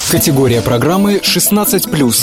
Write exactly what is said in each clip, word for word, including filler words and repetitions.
Категория программы шестнадцать плюс.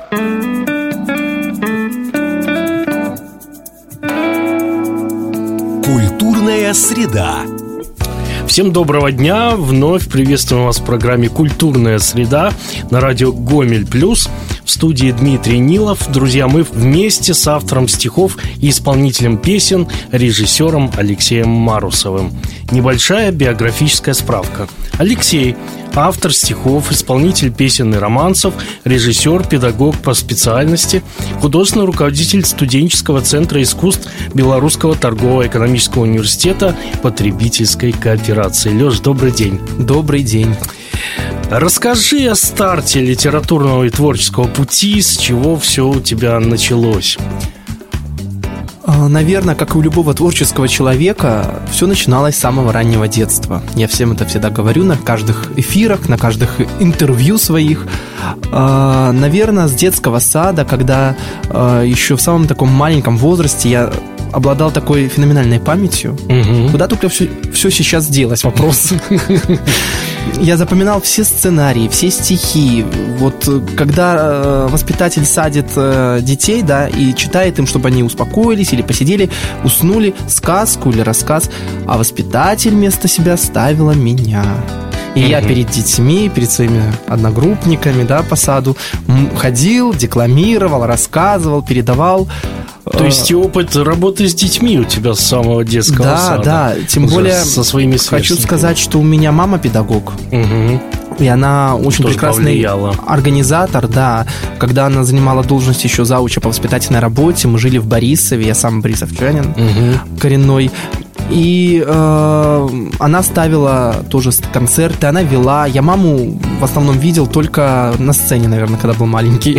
Культурная среда. Всем доброго дня! Вновь приветствуем вас в программе «Культурная среда» на радио «Гомель Плюс». В студии Дмитрий Нилов. Друзья, мы вместе с автором стихов и исполнителем песен, режиссером Алексеем Марусовым. Небольшая биографическая справка. Алексей – автор стихов, исполнитель песен и романсов, режиссер, педагог по специальности, художественный руководитель студенческого центра искусств Белорусского торгово-экономического университета потребительской кооперации. Лёш, добрый день. Добрый день. Расскажи о старте литературного и творческого пути, с чего все у тебя началось. Наверное, как и у любого творческого человека, все начиналось с самого раннего детства. Я всем это всегда говорю на каждых эфирах, на каждых интервью своих. Наверное, с детского сада, когда еще в самом таком маленьком возрасте я обладал такой феноменальной памятью. Угу. Куда только все, все сейчас делось, вопрос. Я запоминал все сценарии, все стихи. Вот когда воспитатель садит детей, да, и читает им, чтобы они успокоились или посидели, уснули, сказку или рассказ, а воспитатель вместо себя ставила меня. И mm-hmm. я перед детьми, перед своими одногруппниками, да, по саду ходил, декламировал, рассказывал, передавал. То есть опыт работы с детьми у тебя с самого детского да, сада. Да, да. Тем более со своими хочу сказать, что у меня мама педагог. Угу. И она очень Тоже прекрасный повлияло. Организатор, да. Когда она занимала должность еще зауча по воспитательной работе, мы жили в Борисове, я сам борисовчанин, угу. коренной. И э, она ставила тоже концерты, она вела. Я маму в основном видел только на сцене, наверное, когда был маленький.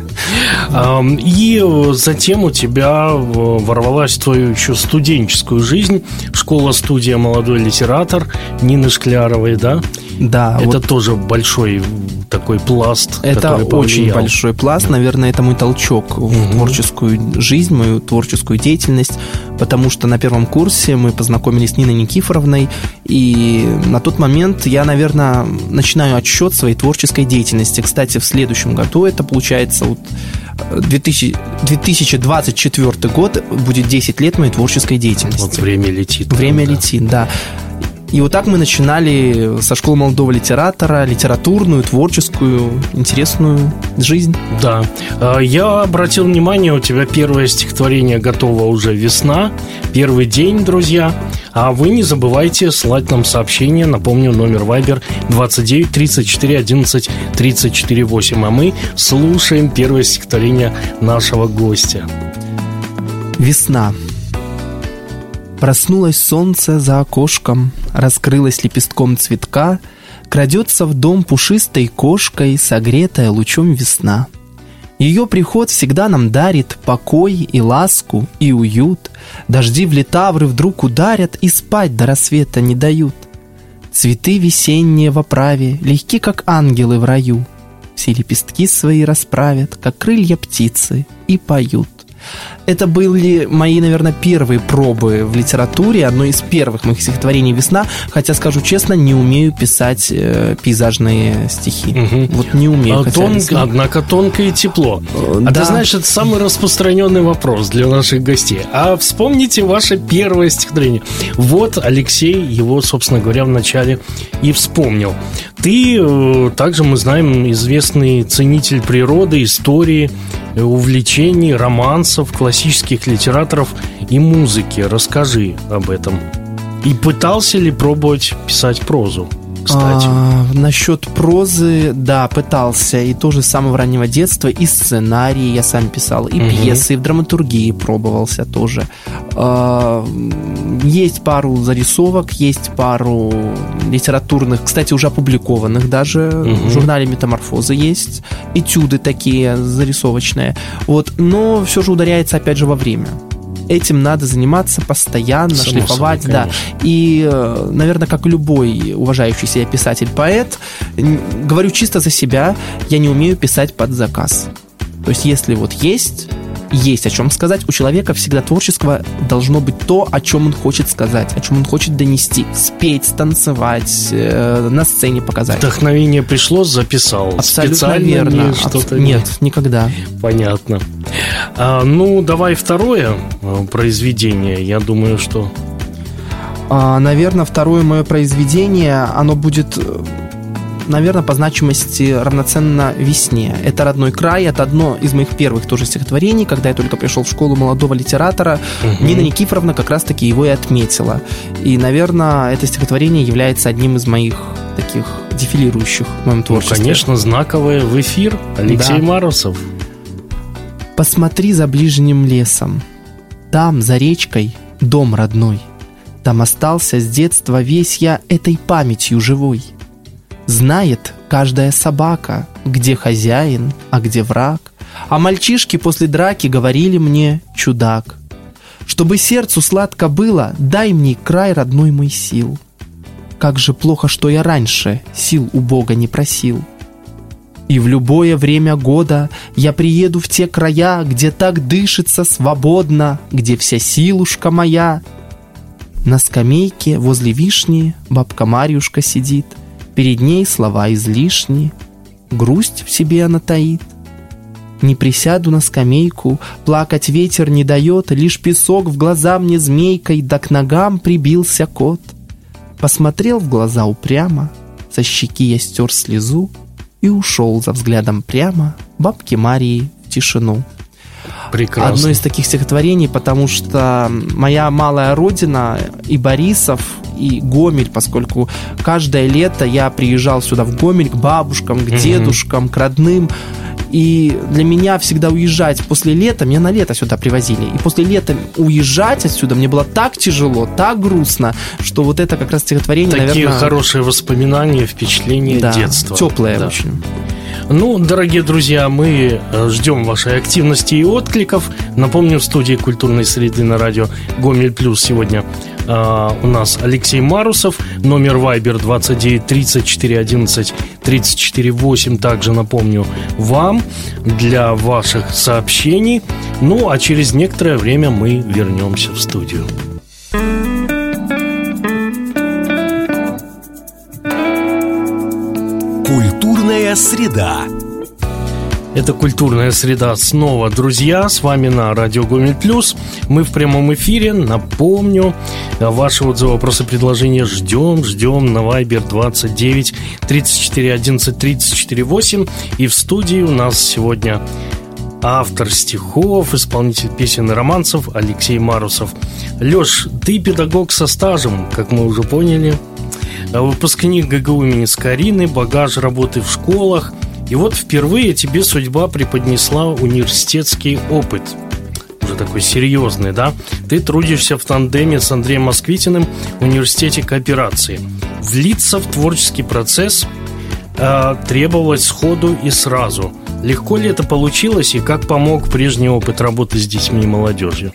И затем у тебя ворвалась в твою еще студенческую жизнь школа-студия «Молодой литератор» Нины Шкляровой, да? Да. Это вот тоже большой такой пласт. Это очень большой пласт. Наверное, это мой толчок в mm-hmm. творческую жизнь, мою творческую деятельность. Потому что на первом курсе мы познакомились с Ниной Никифоровной. И на тот момент я, наверное, начинаю отсчет своей творческой деятельности. Кстати, в следующем году, это получается вот две тысячи двадцать четвёртый год, будет десять лет моей творческой деятельности. Вот время летит. Время да. летит, да. И вот так мы начинали со школы молодого литератора литературную, творческую, интересную жизнь. Да. Я обратил внимание, у тебя первое стихотворение готово уже «Весна». Первый день, друзья. А вы не забывайте слать нам сообщения. Напомню, номер Viber двадцать девять тридцать четыре одиннадцать тридцать четыре восемь. А мы слушаем первое стихотворение нашего гостя. «Весна». Проснулось солнце за окошком, раскрылось лепестком цветка, крадется в дом пушистой кошкой, согретая лучом весна. Ее приход всегда нам дарит покой и ласку, и уют. Дожди в литавры вдруг ударят и спать до рассвета не дают. Цветы весенние в оправе, легки, как ангелы в раю. Все лепестки свои расправят, как крылья птицы, и поют. Это были мои, наверное, первые пробы в литературе, одно из первых моих стихотворений «Весна», хотя, скажу честно, не умею писать э, пейзажные стихи. Угу. Вот не умею. А тон, однако тонко и тепло. А да. Ты знаешь, это самый распространенный вопрос для наших гостей. А вспомните ваше первое стихотворение. Вот Алексей его, собственно говоря, вначале и вспомнил. Ты, э, также мы знаем, известный ценитель природы, истории, увлечений, романсов, классических литераторов и музыки. Расскажи об этом. И пытался ли пробовать писать прозу, кстати? А, насчет прозы, да, пытался. И тоже с самого раннего детства. И сценарии я сам писал, и угу. пьесы, и в драматургии пробовался тоже. А, есть пару зарисовок, есть пару литературных, кстати, уже опубликованных даже. Угу. В журнале «Метаморфозы» есть этюды такие зарисовочные. Вот. Но все же ударяется, опять же, во время. Этим надо заниматься постоянно, само шлифовать, собой, да. И, наверное, как любой уважающий себя писатель-поэт, говорю чисто за себя, я не умею писать под заказ. То есть, если вот есть есть о чем сказать. У человека всегда творческого должно быть то, о чем он хочет сказать, о чем он хочет донести. Спеть, станцевать, э, на сцене показать. Вдохновение пришло, записал. Абсолютно Специально верно. Что-то Аб... Нет, никогда. Понятно. А, ну, давай второе произведение. Я думаю, что... А, наверное, второе мое произведение, оно будет... наверное, по значимости равноценно «Весне». Это «Родной край», это одно из моих первых тоже стихотворений, когда я только пришел в школу молодого литератора. Угу. Нина Никифоровна как раз-таки его и отметила. И, наверное, это стихотворение является одним из моих таких дефилирующих в моем творчестве. Ну, конечно, знаковое в эфир. Алексей да. Марусов. «Посмотри за ближним лесом. Там, за речкой, дом родной. Там остался с детства весь я этой памятью живой. Знает каждая собака, где хозяин, а где враг. А мальчишки после драки говорили мне: чудак. Чтобы сердцу сладко было, дай мне край родной мой сил. Как же плохо, что я раньше сил у Бога не просил. И в любое время года я приеду в те края, где так дышится свободно, где вся силушка моя. На скамейке возле вишни бабка Марьюшка сидит. Перед ней слова излишни, грусть в себе она таит. Не присяду на скамейку, плакать ветер не дает, лишь песок в глаза мне змейкой, да к ногам прибился кот. Посмотрел в глаза упрямо, со щеки я стер слезу и ушел за взглядом прямо бабки Марии в тишину. Прекрасно. Одно из таких стихотворений, потому что моя малая родина и Борисов, и Гомель, поскольку каждое лето я приезжал сюда в Гомель к бабушкам, к дедушкам, mm-hmm. к родным. И для меня всегда уезжать после лета, меня на лето сюда привозили, и после лета уезжать отсюда мне было так тяжело, так грустно, что вот это как раз стихотворение, такие наверное... Такие хорошие воспоминания, впечатления да, детства. Теплые да. очень. Ну, дорогие друзья, мы ждем вашей активности и откликов. Напомню, в студии культурной среды на радио Гомель Плюс сегодня э, у нас Алексей Марусов. Номер Вайбер двадцать девять тридцать четыре одиннадцать тридцать четыре восемь. Также напомню вам для ваших сообщений. Ну, а через некоторое время мы вернемся в студию. Культурная среда. Это «Культурная среда» снова, друзья. С вами на радио Гомель Плюс. Мы в прямом эфире. Напомню, ваши отзывы, вопросы, предложения ждем. Ждем на Вайбер двадцать девять тридцать четыре одиннадцать тридцать четыре восемь. И в студии у нас сегодня автор стихов, исполнитель песен и романсов Алексей Марусов. Лёш, ты педагог со стажем, как мы уже поняли. Выпускник ГГУ имени Скорины, багаж работы в школах. И вот впервые тебе судьба преподнесла университетский опыт. Уже такой серьезный, да? Ты трудишься в тандеме с Андреем Москвитиным в университете кооперации. Влиться в творческий процесс э, требовалось сходу и сразу. Легко ли это получилось, и как помог прежний опыт работы с детьми и молодежью?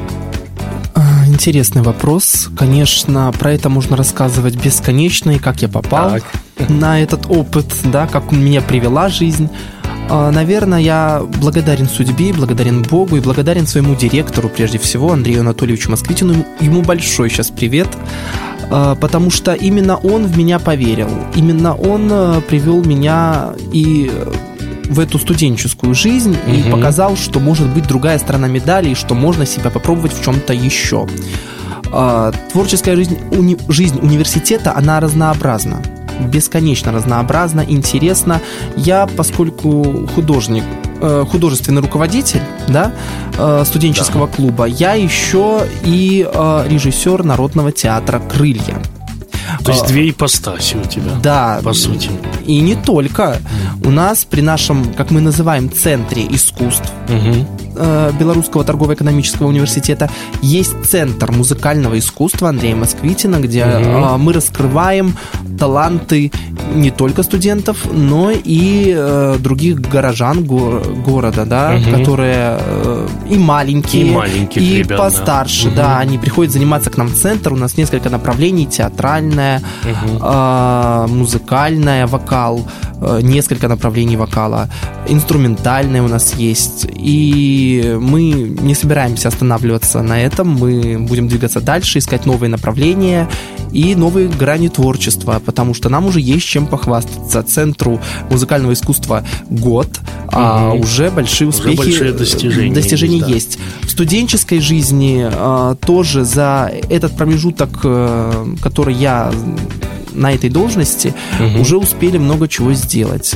Интересный вопрос. Конечно, про это можно рассказывать бесконечно, и как я попал так. на этот опыт, да, как меня привела жизнь. Наверное, я благодарен судьбе, благодарен Богу и благодарен своему директору, прежде всего, Андрею Анатольевичу Москвитину. Ему большой сейчас привет, потому что именно он в меня поверил. Именно он привел меня и в эту студенческую жизнь и угу. показал, что может быть другая сторона медали, и что можно себя попробовать в чем-то еще. Творческая жизнь, уни, жизнь университета, она разнообразна. Бесконечно разнообразно, интересно. Я, поскольку художник, художественный руководитель, да, студенческого да. клуба, я еще и режиссер Народного театра «Крылья». То есть две ипостаси у тебя, да, по сути. И не только. У нас при нашем, как мы называем, центре искусств угу. Белорусского торгово-экономического университета есть центр музыкального искусства Андрея Москвитина, где угу. мы раскрываем таланты не только студентов, но и э, других горожан го- города, да, угу. которые э, и маленькие, и, маленьких и ребят, постарше, да. Угу. да, они приходят заниматься к нам в центр. У нас несколько направлений: театральное, угу. э, музыкальное, вокал, э, несколько направлений вокала, инструментальное у нас есть, и И мы не собираемся останавливаться на этом. Мы будем двигаться дальше, искать новые направления и новые грани творчества, потому что нам уже есть чем похвастаться. Центру музыкального искусства год, угу. а уже большие успехи, уже большие достижения, достижения есть, да. есть. В студенческой жизни а, тоже за этот промежуток, а, который я на этой должности, угу. уже успели много чего сделать.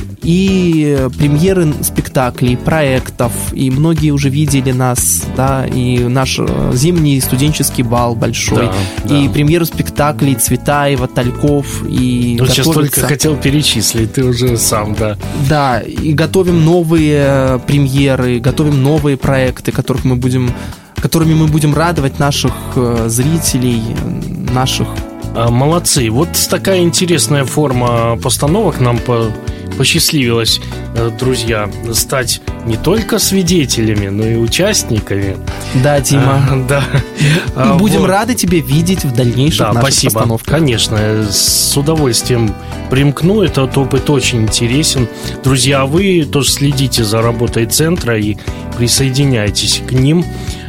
И премьеры спектаклей, проектов, и многие уже видели нас, да, и наш зимний студенческий бал большой, да, и да. премьеру спектаклей Цветаева, Тальков, и ну, сейчас только хотел перечислить, ты уже сам, да. Да, и готовим новые премьеры, готовим новые проекты, которых мы будем, которыми мы будем радовать наших зрителей, наших. Молодцы. Вот такая интересная форма постановок нам по, посчастливилось, друзья, стать не только свидетелями, но и участниками. Да, Дима. А, да. И будем вот. рады тебя видеть в дальнейших да, наших спасибо. постановках. Конечно, с удовольствием примкну. Этот опыт очень интересен. Друзья, вы тоже следите за работой центра и присоединяйтесь к ним.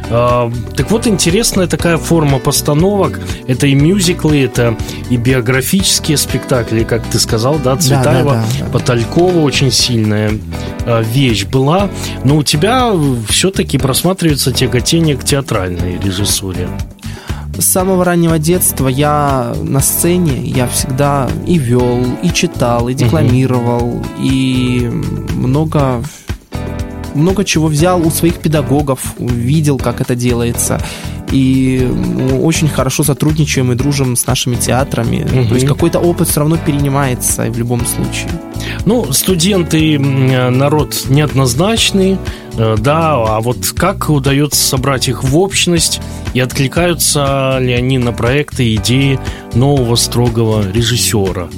Так вот, интересная такая форма постановок. Это и мюзиклы, это и биографические спектакли, как ты сказал, да, Цветаева, да, да, да, да. Талькова очень сильная вещь была. Но у тебя все-таки просматривается тяготение к театральной режиссуре. С самого раннего детства я на сцене, я всегда и вел, и читал, и декламировал, угу. и много... много чего взял у своих педагогов, видел, как это делается. И очень хорошо сотрудничаем и дружим с нашими театрами. Угу. То есть какой-то опыт все равно перенимается в любом случае. Ну, студенты народ неоднозначный, да, а вот как удается собрать их в общность и откликаются ли они на проекты, идеи нового строгого режиссера?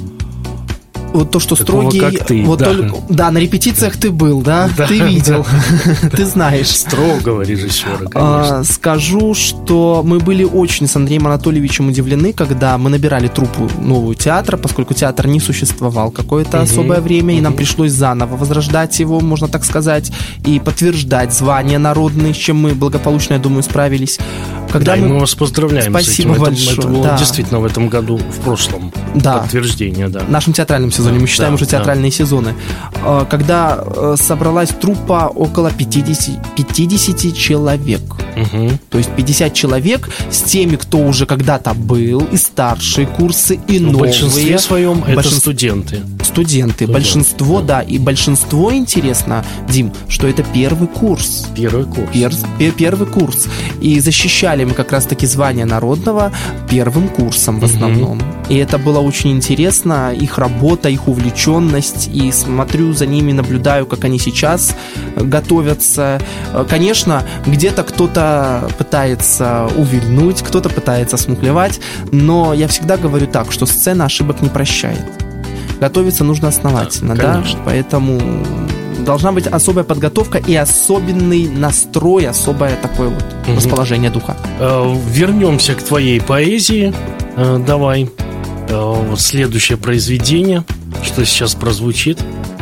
Вот то, что Такого, строгий, как ты, вот да. Только, да, на репетициях ты был, да, да ты видел, ты знаешь. Строгого режиссера, конечно. А, скажу, что мы были очень с Андреем Анатольевичем удивлены, когда мы набирали труппу нового театра, поскольку театр не существовал какое-то угу, особое время, угу. и нам пришлось заново возрождать его, можно так сказать, и подтверждать звания народные, с чем мы благополучно, я думаю, справились. Когда да, мы... мы вас поздравляем Спасибо с этим. большое. Это, это было да. действительно в этом году, в прошлом, да. подтверждение, да. В нашем театральном сезоне, мы считаем да, уже театральные да. сезоны. Когда собралась труппа около пятьдесят, пятьдесят человек. Угу. То есть пятьдесят человек с теми, кто уже когда-то был, и старшие курсы, и ну, новые. В большинстве своем это Большинство... студенты. Студенты. Студенты. Большинство, да. да. И большинство, интересно, Дим, что это первый курс. Первый курс. Пер... Первый курс. И защищали мы как раз-таки звание народного первым курсом в основном. Угу. И это было очень интересно. Их работа, их увлеченность. И смотрю за ними, наблюдаю, как они сейчас готовятся. Конечно, где-то кто-то пытается увильнуть, кто-то пытается смуглевать. Но я всегда говорю так, что сцена ошибок не прощает. Готовиться нужно основательно, да? Поэтому должна быть особая подготовка и особенный настрой, особое такое вот угу. расположение духа. Вернемся к твоей поэзии. Давай. Следующее произведение. Что сейчас прозвучит?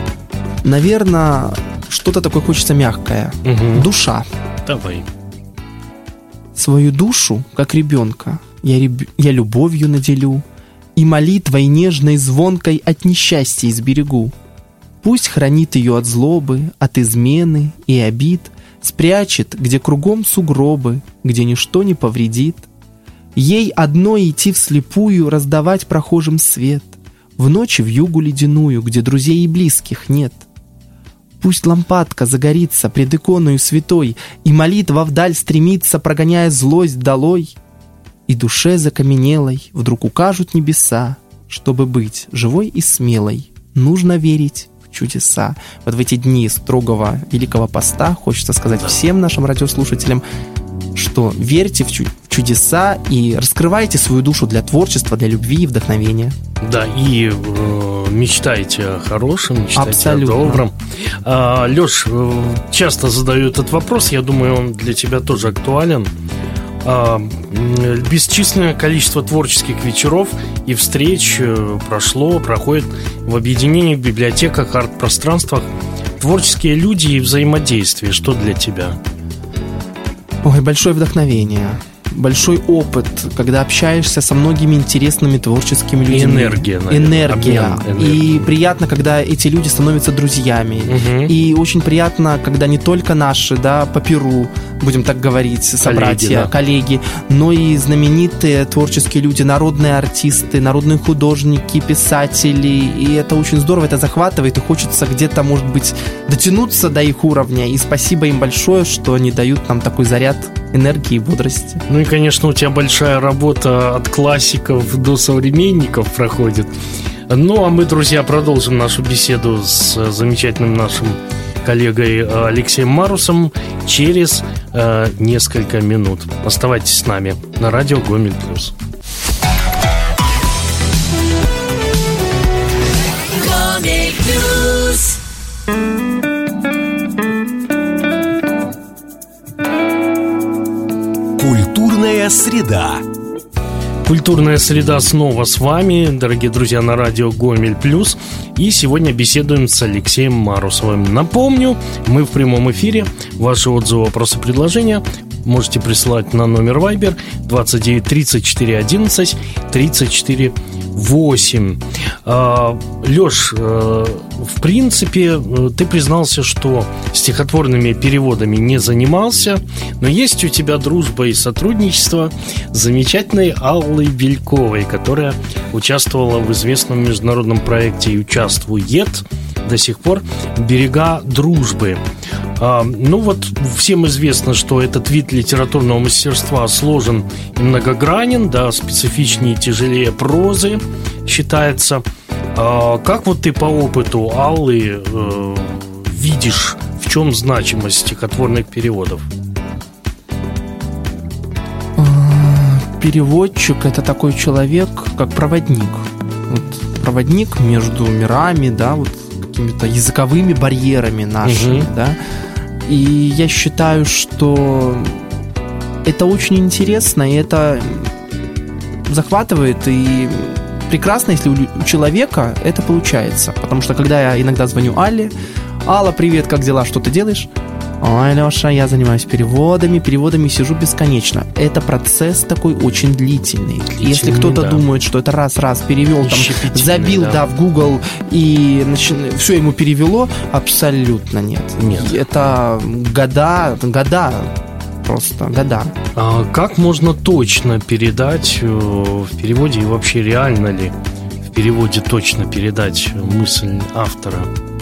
Наверное, что-то такое хочется мягкое. Угу. Душа. Давай. Свою душу, как ребенка, я, реб... я любовью наделю, и молитвой нежной звонкой от несчастья изберегу. Пусть хранит ее от злобы, от измены и обид, спрячет, где кругом сугробы, где ничто не повредит. Ей одной идти вслепую, раздавать прохожим свет, в ночи вьюгу ледяную, где друзей и близких нет. Пусть лампадка загорится пред иконою святой, и молитва вдаль стремится, прогоняя злость долой. И душе закаменелой вдруг укажут небеса, чтобы быть живой и смелой, нужно верить в чудеса. Вот в эти дни строгого Великого Поста хочется сказать всем нашим радиослушателям, что верьте в чудеса и раскрывайте свою душу для творчества, для любви и вдохновения. Да, и э, мечтайте о хорошем, мечтайте Абсолютно. О добром. А, Леш, часто задаю этот вопрос, я думаю, он для тебя тоже актуален. А, бесчисленное количество творческих вечеров и встреч прошло, проходит в объединении, в библиотеках, арт-пространствах. Творческие люди и взаимодействие, что для тебя? Ой, большое вдохновение, большой опыт, когда общаешься со многими интересными творческими людьми. И энергия, наверное. Энергия. Обмен, и приятно, когда эти люди становятся друзьями. Угу. И очень приятно, когда не только наши, да, по Перу, будем так говорить, собратья, коллеги, да. коллеги, но и знаменитые творческие люди, народные артисты, народные художники, писатели. И это очень здорово, это захватывает, и хочется где-то, может быть, дотянуться до их уровня. И спасибо им большое, что они дают нам такой заряд энергии и бодрости. Ну и, конечно, у тебя большая работа от классиков до современников проходит. Ну, а мы, друзья, продолжим нашу беседу с замечательным нашим коллегой Алексеем Марусом через э, несколько минут. Оставайтесь с нами на радио Гомель Плюс. Гомель Плюс. Культурная среда. Культурная среда снова с вами, дорогие друзья, на радио Гомель Плюс. И сегодня беседуем с Алексеем Марусовым. Напомню, мы в прямом эфире. Ваши отзывы, вопросы, предложения можете присылать на номер Viber двадцать девять тридцать четыре одиннадцать тридцать четыре восемь. Лёш, в принципе, ты признался, что стихотворными переводами не занимался, но есть у тебя дружба и сотрудничество с замечательной Аллой Бельковой, которая участвовала в известном международном проекте и участвует до сих пор «Берега дружбы». А, ну вот всем известно, что этот вид литературного мастерства сложен и многогранен, да, специфичнее и тяжелее прозы считается. А, как вот ты по опыту Аллы э, видишь, в чем значимость стихотворных переводов? Переводчик – это такой человек, как проводник. Вот, проводник между мирами, да, вот какими-то языковыми барьерами нашими, угу. да. И я считаю, что это очень интересно, и это захватывает, и прекрасно, если у человека это получается. Потому что когда я иногда звоню Алле: «Алла, привет, как дела, что ты делаешь?» «Ой, Леша, я занимаюсь переводами, переводами сижу бесконечно». Это процесс такой очень длительный. длительный Если кто-то да. думает, что это раз-раз перевел, там, забил да. Да, в Google и начи... все ему перевело, абсолютно нет. Нет. Это года, года, просто года. А как можно точно передать в переводе, и вообще реально ли в переводе точно передать мысль автора?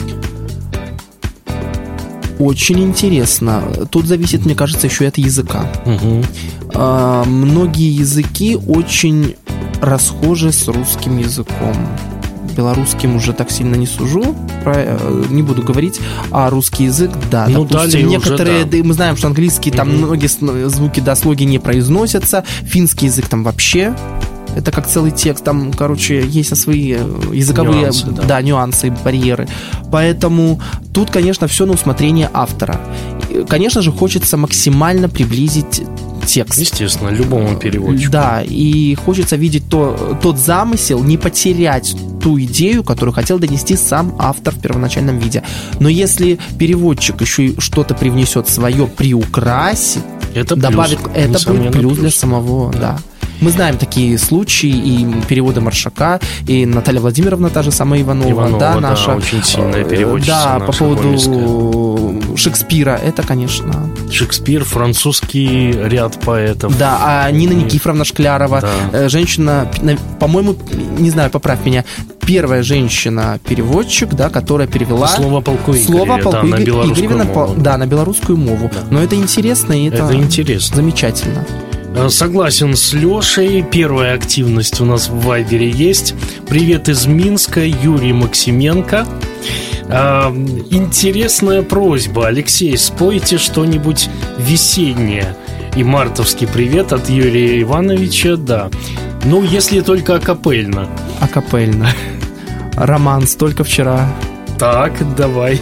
Очень интересно. Тут зависит, мне кажется, еще и от языка. Угу. А, многие языки очень расхожи с русским языком. Белорусским уже так сильно не сужу, про, не буду говорить, а русский язык, да. Ну, допустим, некоторые, уже, да. мы знаем, что английский, там угу. многие звуки, да, слоги не произносятся, финский язык там вообще... Это как целый текст, там, короче, есть свои языковые нюансы, да. Да, нюансы и барьеры. Поэтому тут, конечно, все на усмотрение автора. Конечно же, хочется максимально приблизить текст. Естественно, любому переводчику. Да, и хочется видеть то, тот замысел, не потерять ту идею, которую хотел донести сам автор в первоначальном виде. Но если переводчик еще и что-то привнесет свое, приукрасит, это добавит, плюс. это будет плюс, плюс для самого, да. да. Мы знаем такие случаи, и переводы Маршака, и Наталья Владимировна, та же самая Иванова, Иванова да, да, наша. Очень сильная переводчица. Да, по поводу гомельская. Шекспира, это, конечно. Шекспир, французский ряд поэтов. Да, а Нина и... Никифоровна Шклярова, да. женщина, по-моему, не знаю, поправь меня, первая женщина-переводчик, да, которая перевела слово полку Игоря, слово полку да, на белорусскую Игоревна, мову. Да, на белорусскую мову. Да. Но это интересно, и это, это интересно. Замечательно. Согласен с Лешей. Первая активность у нас в Вайбере есть. Привет из Минска, Юрий Максименко. а, Интересная просьба. Алексей, спойте что-нибудь весеннее. И мартовский привет от Юрия Ивановича. Да. Ну, если только акапельно. Акапельно. Романс только вчера. Так, давай.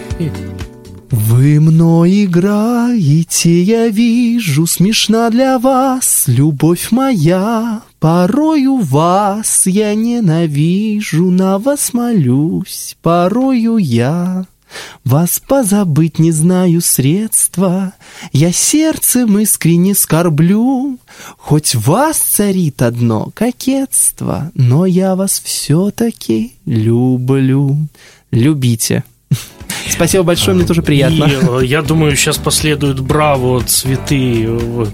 Вы мной играете, я вижу, смешна для вас любовь моя. Порою вас я ненавижу, на вас молюсь, порою я. Вас позабыть не знаю средства, я сердцем искренне скорблю. Хоть вас царит одно кокетство, но я вас все-таки люблю. Любите. Спасибо большое, мне тоже приятно. И я думаю, сейчас последуют браво, цветы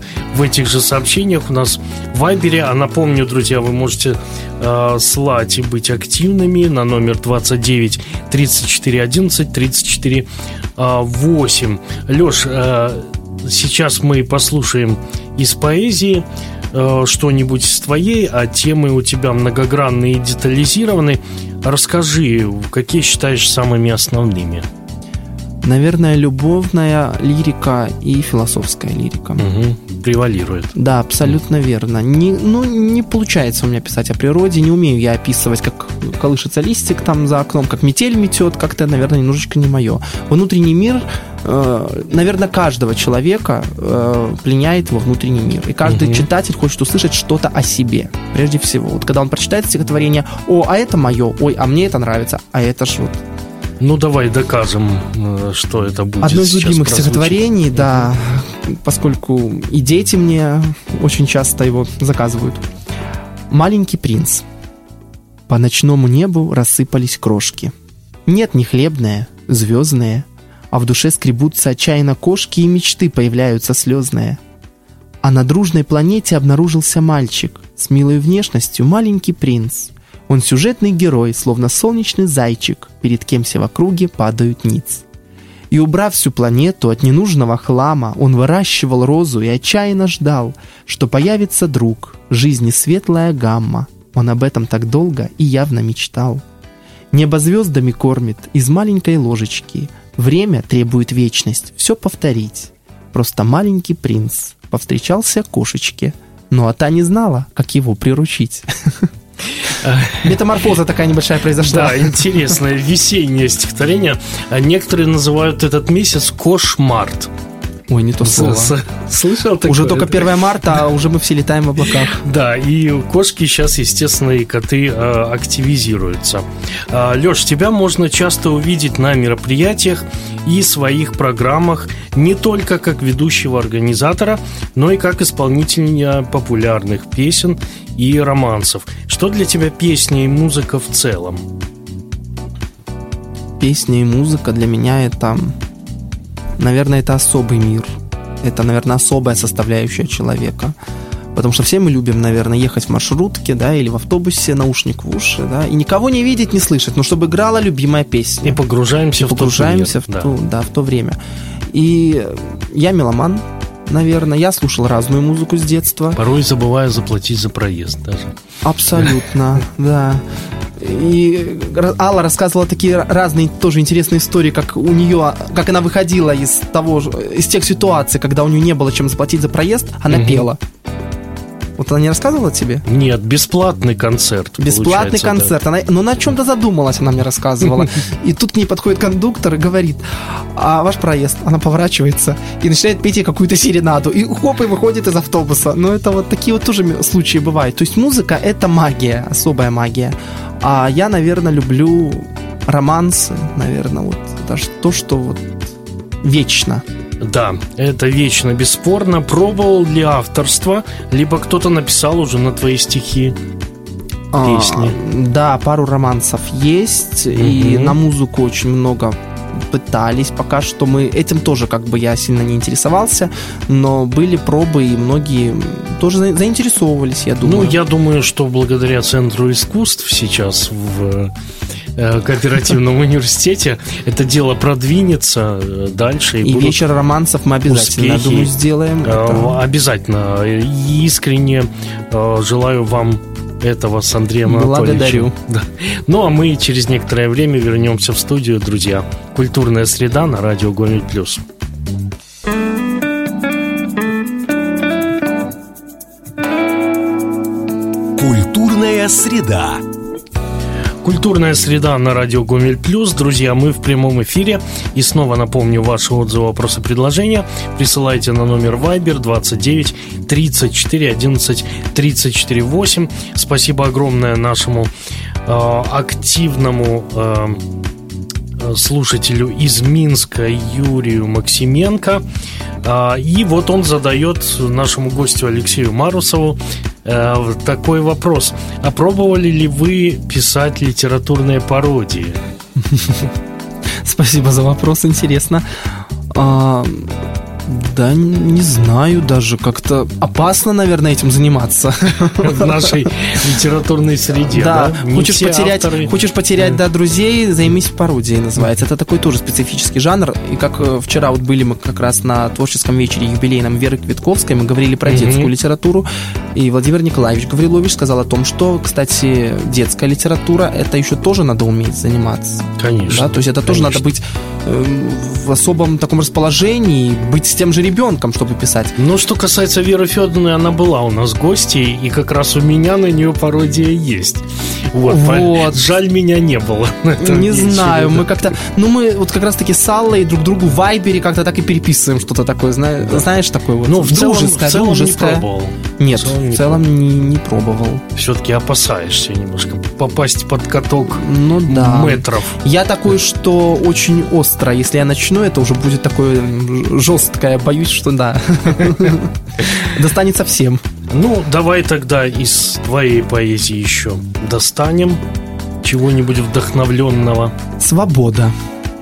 в этих же сообщениях у нас в Вайбере. А напомню, друзья, вы можете э, слать и быть активными на номер двадцать девять тридцать четыре одиннадцать тридцать четыре восемь. Леш, э, сейчас мы послушаем из поэзии э, что-нибудь из твоей, а темы у тебя многогранные и детализированы. Расскажи, какие считаешь самыми основными? Наверное, любовная лирика и философская лирика. Угу, превалирует. Да, абсолютно mm. верно. Не, ну, не получается у меня писать о природе, не умею я описывать, как колышется листик там за окном, как метель метет, как-то, наверное, немножечко не мое. Внутренний мир, э, наверное, каждого человека э, пленяет во внутренний мир. И каждый mm-hmm. читатель хочет услышать что-то о себе, прежде всего. Вот когда он прочитает стихотворение, о, а это мое, ой, а мне это нравится, а это ж вот... Ну, давай докажем, что это будет. Одно из любимых прозвучит. Стихотворений, да, поскольку и дети мне очень часто его заказывают. «Маленький принц. По ночному небу рассыпались крошки. Нет, не хлебные, звездные, а в душе скребутся отчаянно кошки, и мечты появляются слезные. А на дружной планете обнаружился мальчик с милой внешностью, маленький принц. Он сюжетный герой, словно солнечный зайчик, перед кем все в округе падают ниц. И убрав всю планету от ненужного хлама, он выращивал розу и отчаянно ждал, что появится друг, жизни светлая гамма. Он об этом так долго и явно мечтал. Небо звездами кормит из маленькой ложечки. Время требует вечность, все повторить. Просто маленький принц повстречался кошечке, ну а та не знала, как его приручить». Метаморфоза такая небольшая произошла. Да, интересное весеннее стихотворение. Некоторые называют этот месяц Кошмарт. Ой, не то слово. Слышал такое? Уже только первое марта, а уже мы все летаем в облаках. Да, и кошки сейчас, естественно, и коты э, активизируются. э, Леш, тебя можно часто увидеть на мероприятиях и своих программах не только как ведущего организатора, но и как исполнителя популярных песен и романсов. Что для тебя песня и музыка в целом? Песня и музыка для меня это... Наверное, это особый мир. Это, наверное, особая составляющая человека. Потому что все мы любим, наверное, ехать в маршрутке, да, или в автобусе, наушник в уши, да, и никого не видеть, не слышать, но чтобы играла любимая песня. И погружаемся, и в, погружаемся в, в, ту, да. Да, в то время. И я меломан, наверное, я слушал разную музыку с детства. Порой забываю заплатить за проезд даже. Абсолютно, да. И Алла рассказывала такие разные тоже интересные истории, как у нее, как она выходила из того, из тех ситуаций, когда у нее не было чем заплатить за проезд, она угу. пела. Вот она не рассказывала тебе? Нет, бесплатный концерт. Бесплатный концерт. Да. Она, но на чем-то задумалась, она мне рассказывала. И тут к ней подходит кондуктор и говорит: а ваш проезд? Она поворачивается и начинает петь ей какую-то серенаду. И хоп, и выходит из автобуса. Но это вот такие вот тоже случаи бывают. То есть музыка — это магия, особая магия. А я, наверное, люблю романсы, наверное, вот это то, что вот вечно. Да, это вечно, бесспорно. Пробовал ли авторство, либо кто-то написал уже на твои стихи песни? А, да, пару романсов есть, угу. И на музыку очень много пытались. Пока что мы этим тоже как бы я сильно не интересовался, но были пробы, и многие тоже заинтересовывались, я думаю. Ну, я думаю, что благодаря Центру искусств сейчас в кооперативном университете это дело продвинется дальше. И, и вечер романсов мы обязательно, успехи. Думаю, сделаем. Это... Обязательно. И искренне желаю вам этого с Андреем Анатольевичем. Благодарю. Да. Ну, а мы через некоторое время вернемся в студию, друзья. Культурная среда на радио Гомель Плюс. Культурная среда. Культурная среда на радио Гомель Плюс. Друзья, мы в прямом эфире. И снова напомню, ваши отзывы, вопросы, предложения присылайте на номер Viber двадцать девять тридцать четыре одиннадцать тридцать четыре восемь. Спасибо огромное нашему э, активному э, слушателю из Минска Юрию Максименко. И вот он задает нашему гостю Алексею Марусову такой вопрос. А пробовали ли вы писать литературные пародии? Спасибо за вопрос, интересно. А, да, не знаю даже, как-то опасно, наверное, этим заниматься. В нашей литературной среде, да? Да, хочешь потерять, хочешь потерять, да, друзей, займись пародией, называется. Это такой тоже специфический жанр. И как вчера вот были мы как раз на творческом вечере юбилейном Веры Квитковской, мы говорили про детскую литературу, и Владимир Николаевич Гаврилович сказал о том, что, кстати, детская литература, это еще тоже надо уметь заниматься. Конечно. Да? То есть это конечно. тоже надо быть э, в особом таком расположении, быть с тем же ребенком, чтобы писать. Ну, что касается Веры Федоровны, она была у нас гостьей, и как раз у меня на нее пародия есть. Вот. вот. Жаль, меня не было. Не знаю, мы как-то... Ну, мы вот как раз-таки с Аллой друг другу в Вайбере как-то так и переписываем что-то такое, знаешь, да. знаешь такое вот. Ну, в целом, в целом не пробовал. Нет, в целом, в целом не, не пробовал. Все-таки опасаешься немножко попасть под каток ну, да. метров. Я такой, что очень остро. Если я начну, это уже будет такое жесткое. Боюсь, что да. Достанется всем. Ну, давай тогда из твоей поэзии еще достанем чего-нибудь вдохновленного. Свобода.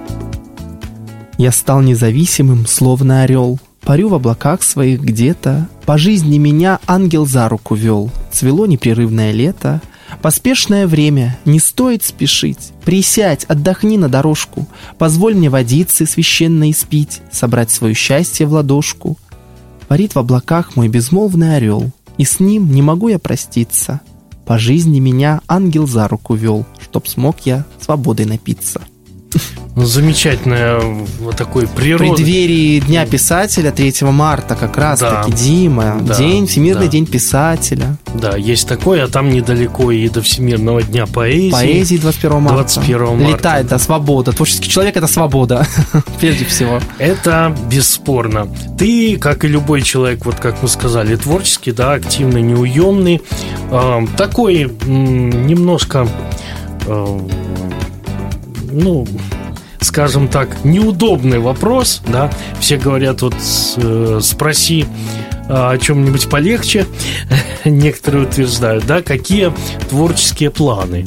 Я стал независимым, словно орел. Парю в облаках своих где-то. По жизни меня ангел за руку вел. Цвело непрерывное лето. Поспешное время, не стоит спешить. Присядь, отдохни на дорожку. Позволь мне водицы священно испить, собрать свое счастье в ладошку. Парит в облаках мой безмолвный орел, и с ним не могу я проститься. По жизни меня ангел за руку вел, чтоб смог я свободой напиться. Замечательное вот такое природное... В преддверии Дня писателя третьего марта как раз да. таки, Дима, да, день, Всемирный да. день писателя. Да, есть такое, а там недалеко и до Всемирного дня поэзии. Поэзии двадцать первого марта. двадцать первого марта. Летает, да, свобода. Творческий человек — это свобода, прежде всего. Это бесспорно. Ты, как и любой человек, вот как мы сказали, творческий, да, активный, неуемный, э, такой м, немножко... Э, ну... скажем так, неудобный вопрос, да, все говорят, вот э, спроси о чем-нибудь полегче, некоторые утверждают, да, какие творческие планы?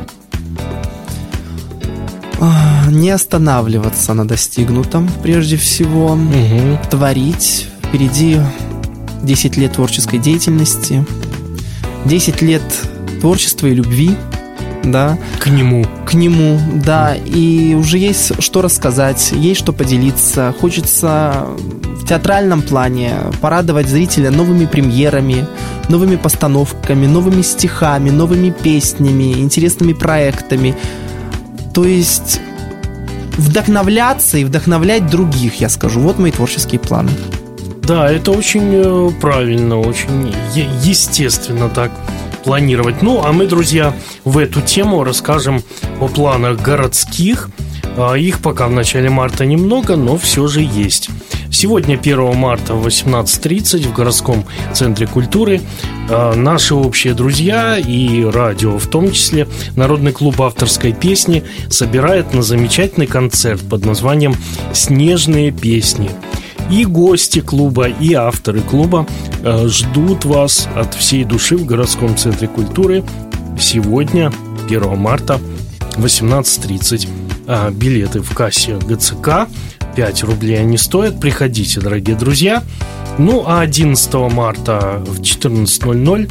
Не останавливаться на достигнутом, прежде всего, угу. творить. Впереди десять лет творческой деятельности, десять лет творчества и любви, да. К нему. К нему, да. И уже есть что рассказать, есть что поделиться. Хочется в театральном плане порадовать зрителя новыми премьерами, новыми постановками, новыми стихами, новыми песнями, интересными проектами. То есть вдохновляться и вдохновлять других, я скажу. Вот мои творческие планы. Да, это очень правильно, очень естественно так планировать. Ну, а мы, друзья, в эту тему расскажем о планах городских. Их пока в начале марта немного, но все же есть. Сегодня, первого марта в восемнадцать тридцать в городском центре культуры наши общие друзья и радио, в том числе Народный клуб авторской песни, собирает на замечательный концерт под названием «Снежные песни». И гости клуба, и авторы клуба э, ждут вас от всей души в городском центре культуры сегодня, первого марта, восемнадцать тридцать. А билеты в кассе ГЦК, пять рублей они стоят. Приходите, дорогие друзья. Ну, а одиннадцатого марта в четырнадцать ноль ноль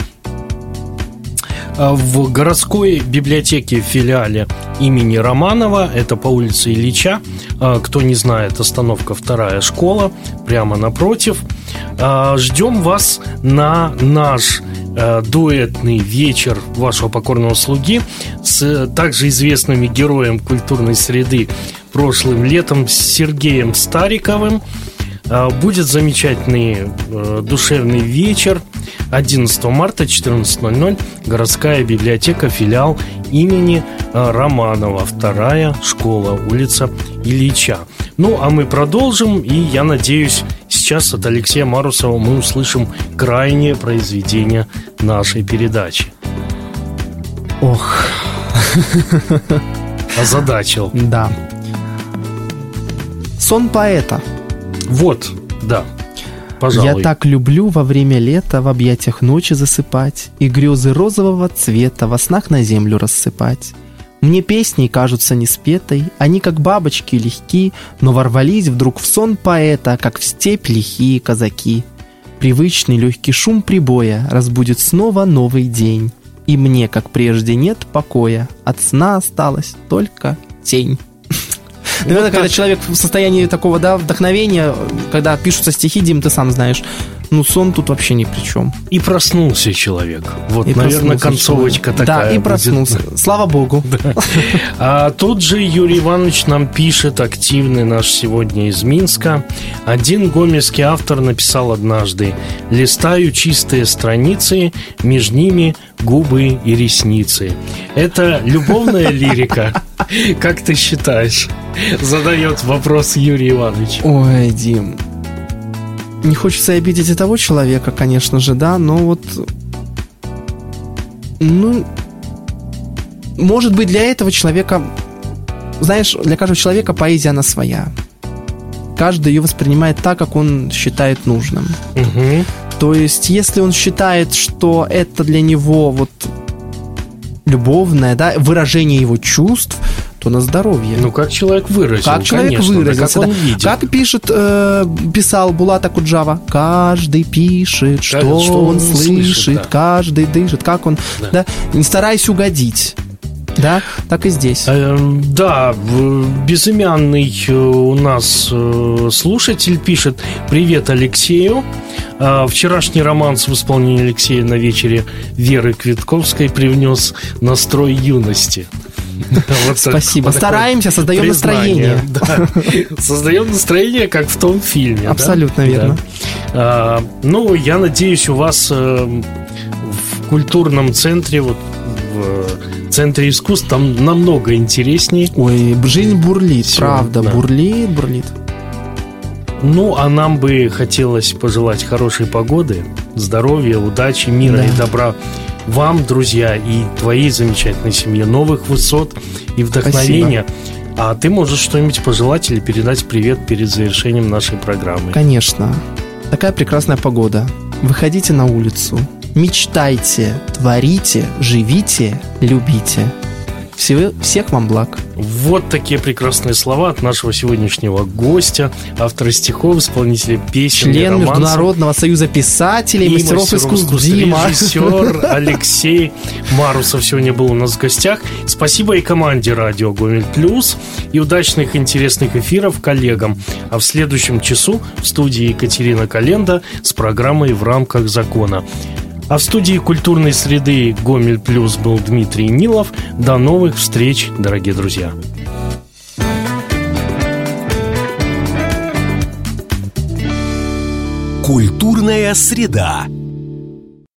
в городской библиотеке в филиале имени Романова, это по улице Ильича, кто не знает, остановка вторая школа, прямо напротив. Ждем вас на наш дуэтный вечер вашего покорного слуги с также известными героем культурной среды прошлым летом, с Сергеем Стариковым. Будет замечательный душевный вечер. одиннадцатого марта, четырнадцать ноль ноль, городская библиотека, филиал имени Романова, вторая школа, улица Ильича. Ну, а мы продолжим, и я надеюсь, сейчас от Алексея Марусова мы услышим крайнее произведение нашей передачи. Ох. Озадачил. Да. Сон поэта. Вот, да. Пожалуй. Я так люблю во время лета в объятиях ночи засыпать и грезы розового цвета во снах на землю рассыпать. Мне песни кажутся неспетой, они как бабочки легки, но ворвались вдруг в сон поэта, как в степь лихие казаки. Привычный легкий шум прибоя разбудит снова новый день, и мне, как прежде, нет покоя, от сна осталась только тень. Наверное, когда человек в состоянии такого, да, вдохновения, когда пишутся стихи, Дим, ты сам знаешь, ну, сон тут вообще ни при чем. И проснулся человек. Вот, и наверное, концовочка человек. такая. Да, и проснулся. Будет. Слава богу. Да. А тут же Юрий Иванович нам пишет, активный наш сегодня из Минска. Один гомельский автор написал однажды: «Листаю чистые страницы, между ними губы и ресницы». Это любовная лирика? Как ты считаешь? Задает вопрос Юрий Иванович. Ой, Дим, не хочется обидеть и того человека, конечно же, да, но вот, ну, может быть, для этого человека, знаешь, для каждого человека поэзия, она своя. Каждый ее воспринимает так, как он считает нужным. Угу. То есть, если он считает, что это для него вот любовное, да, выражение его чувств, то на здоровье. Ну, как человек выразил, Как человек конечно, выразился, да, как он да. видит. Как пишет, э, писал Булат Акуджава: каждый пишет, что, что он, он слышит, слышит, да. каждый дышит, как он, Да. да, не стараясь угодить. Да, так и здесь. Э, да, безымянный у нас слушатель пишет: «Привет Алексею. Вчерашний романс в исполнении Алексея на вечере Веры Квитковской привнес настрой юности». Вот Спасибо. вот Стараемся, создаем признание, настроение. Да. Создаем настроение, как в том фильме. Абсолютно да? верно. Да. А, ну, я надеюсь, у вас э, в культурном центре, вот в центре искусств, там намного интереснее. Ой, жизнь бурлит, Всё, правда, да. бурлит, бурлит. Ну, а нам бы хотелось пожелать хорошей погоды, здоровья, удачи, мира Да. и добра вам, друзья, и твоей замечательной семье, новых высот и вдохновения. Спасибо. А ты можешь что-нибудь пожелать или передать привет перед завершением нашей программы? Конечно. Такая прекрасная погода. Выходите на улицу, мечтайте, творите, живите, любите. Всего, всех вам благ. Вот такие прекрасные слова от нашего сегодняшнего гостя, автора стихов, исполнителя песен, член романсов, Международного союза писателей и мастеров искусств Дима. Режиссер Алексей Марусов сегодня был у нас в гостях. Спасибо и команде радио Гомель Плюс, и удачных, интересных эфиров коллегам. А в следующем часу в студии Екатерина Календа с программой «В рамках закона». А в студии культурной среды Гомель Плюс был Дмитрий Нилов. До новых встреч, дорогие друзья. Культурная среда.